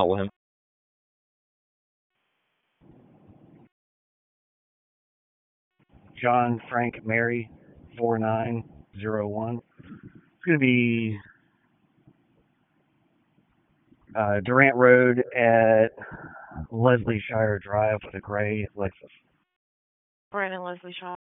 with him. John Frank Mary 4901. It's going to be Durant Road at Leslie Shire Drive with a gray Lexus. Brandon Leslie Shaw.